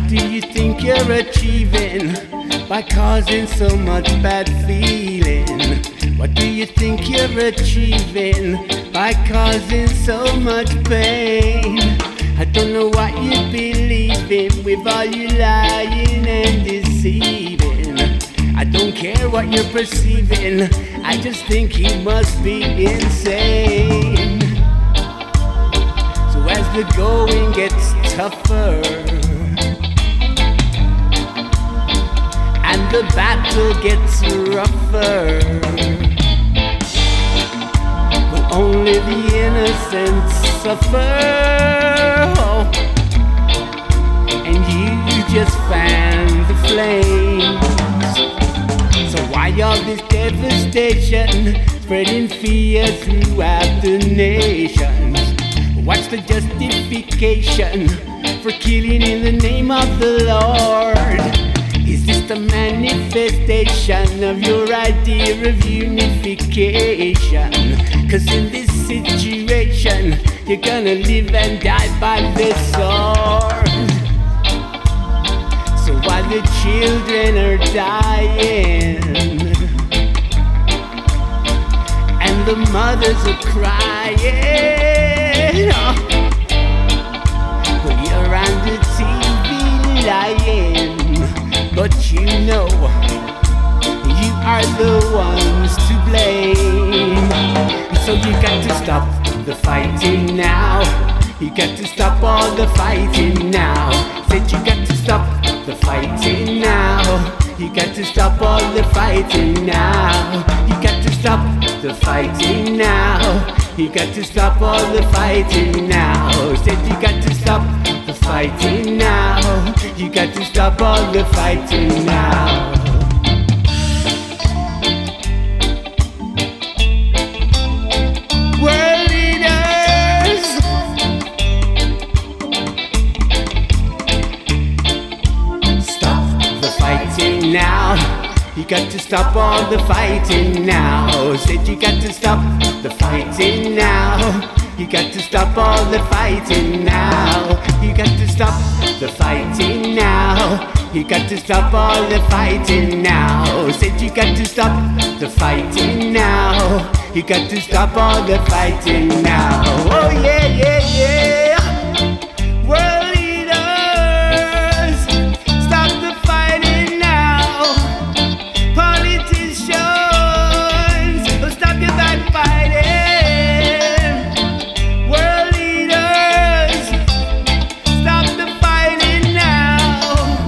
do you think you're achieving by causing so much bad feeling? What do you think you're achieving by causing so much pain? I don't know what you believe in with all you lying and deceiving. I don't care what you're perceiving, I just think you must be insane. So as the going gets tougher and the battle gets rougher, but only the innocent suffer. And you just fan the flames. So why all this devastation, spreading fear throughout the nations? What's the justification for killing in the name of the Lord? Is this the manifestation of your idea of unification? 'Cause in this situation, you're gonna live and die by the sword. So while the children are dying and the mothers are crying, well, you're on the TV lying, but you know you are the ones to blame. So you got to stop the fighting now. You got to stop all the fighting now. Said you got to stop the fighting now. You got to stop all the fighting now. You got to stop the fighting now. You got to stop all the fighting now. Said you got to stop the fighting now. You got to stop all the fighting now. World leaders, stop the fighting now. You got to stop all the fighting now. Said you got to stop the fighting now. You got to stop all the fighting now. You got to stop the fighting now. You got to stop all the fighting now. Said you got to stop the fighting now. You got to stop all the fighting now. Oh yeah, yeah, yeah. World leaders, stop the fighting now. Politicians, stop your backbiting. World leaders, stop the fighting now.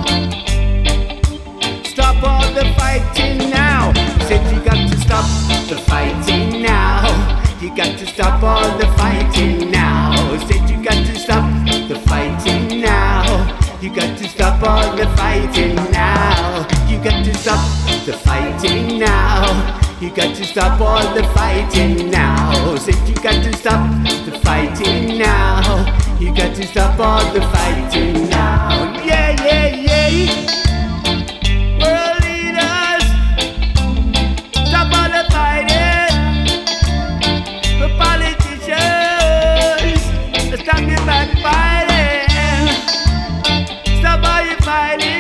Stop all the fighting now. Said you got to stop the fighting now. You got to stop all the fighting now. Said you got to stop the fighting now. You got to stop all the fighting now. You got to stop the fighting now. You got to stop all the fighting now. Said you got to stop the fighting now. You got to stop all the fighting now. Yeah, yeah, yeah. World leaders, stop all the fighting. The politicians, stop your backbiting. Stop all your fighting.